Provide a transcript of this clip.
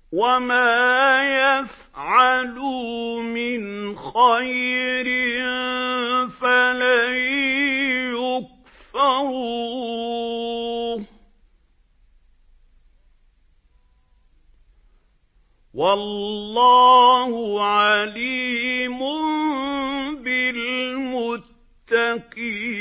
وَمَا يَفْعَلُوا مِنْ خَيْرٍ فَلَن يُكْفَرُوهُ ۗ وَاللَّهُ عَلِيمٌ بِالْمُتَّقِينَ.